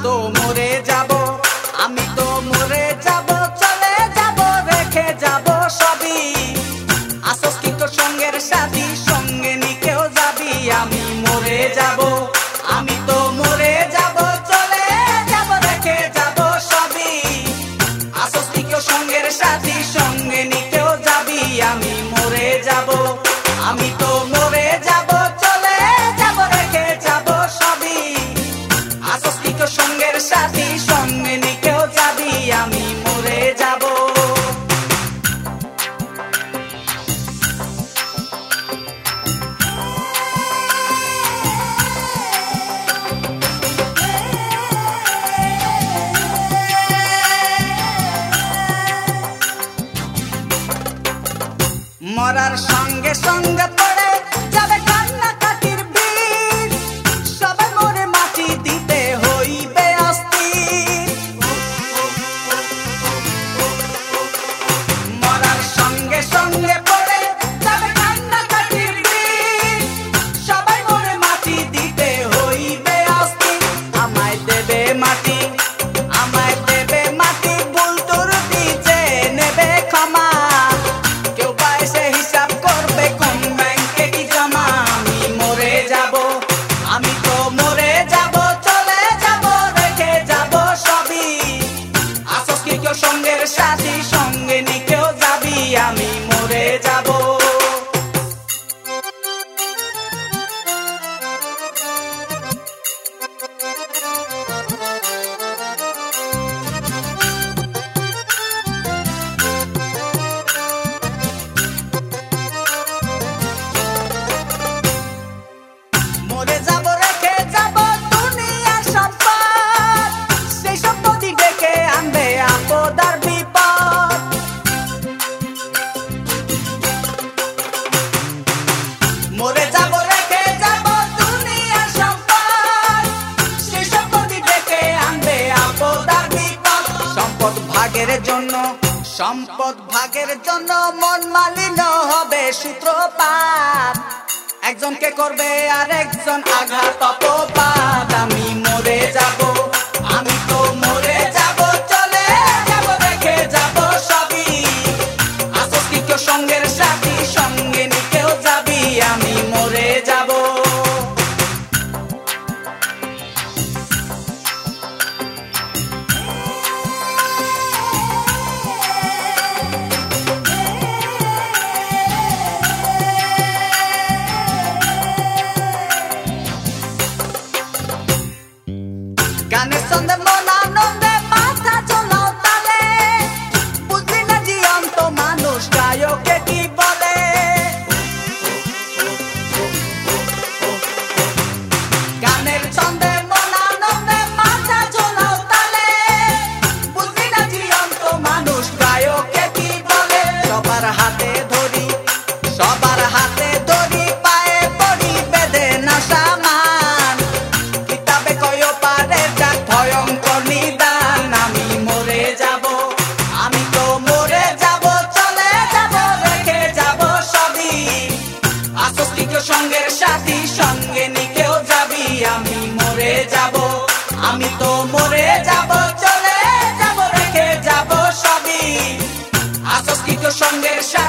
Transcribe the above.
তো মরে যাব, আমি তো মরে যাব, চলে যাব, রেখে যাব সবই। আসস কি তোর সঙ্গের সাথী, সঙ্গে নিকেও যাবি। আমি মরে যাব, আমি তো মরে যাব, চলে যাব, রেখে যাব সবই। আসস কি তোর সঙ্গের সাথী, সঙ্গে নিকেও যাবি। আমি মরে যাব, আমি তো মরে যাব, চলে যাব, রেখে যাব সবই। আসস কি তোর সঙ্গের সাথী, সঙ্গে নিকেও যাবি। আমি মরে যাব। মরার সঙ্গে সঙ্গে পড়ে যাবে কান্নাকাটির বীর, সবাই মরে মাটি দিতে হইবে অস্থির। মরার সঙ্গে সঙ্গে পড়ে যাবে কান্নাকাটির বীর, সবাই মরে মাটি দিতে হইবে অস্থির। আমায় দেবে মাটি, আমায় দেবে মাটি, ভুল তোর দিতে নেবে ক্ষমা। কেউ বা এসে হিসাব করবে কোন ব্যাংকে কি জমা। আমি মরে যাব, আমি তো মরে যাব, চলে যাব, রেখে যাব সবই। আসস কি কেউ সঙ্গের সাথী, সঙ্গে নিকেও যাবি। আমি মরে যাব। মরে যাব, রেখে যাব দুনিয়ার সম্পদ, সেই সম্পত্তি ডেকে আনবে আপদ আর বিপদ। মরে যাব, রেখে যাব দুনিয়ার সম্পদ, সেই সম্পত্তি ডেকে আনবে আপদ আর বিপদ। সম্পদ ভাগের জন্য, সম্পদ ভাগের জন্য মন মালিন্য হবে সূত্রপাত। একজনকে করবে আর একজন আঘাত অপবাদ। আমি মরে যাব, আমি তো মরে যাব, চলে যাব, রেখে যাব সবই। আসস কি কেউ সঙ্গের সাথী, সঙ্গে নিকেও যাবি। আমি মরে যাব। গানের ছন্দে মন আনন্দে মাথা চলাও তালে, বুঝলি না জীবন্ত মানুষ গায়কে কি বলে। গানের ছন্দে মন আনন্দে মাথা চলাও তালে, বুঝলি না জীবন্ত মানুষ গায়কে কি বলে। সবার হাতে ধরি, সবার হাতে ধরি, পায়ে পড়ি বেঁধে না সামান। কিতাবে কয় পারে যাক ভয়ঙ্কর নিদান। আমি মরে যাব, আমি তো মরে যাব, চলে যাব, রেখে যাব সবই। আসস কি কেউ সঙ্গের সাথী, সঙ্গে নিকেও যাবি। আমি মরে যাব, আমি তো মরে যাব, চলে যাব, রেখে যাব সবই। আসস কি কেউ সঙ্গের সাথী।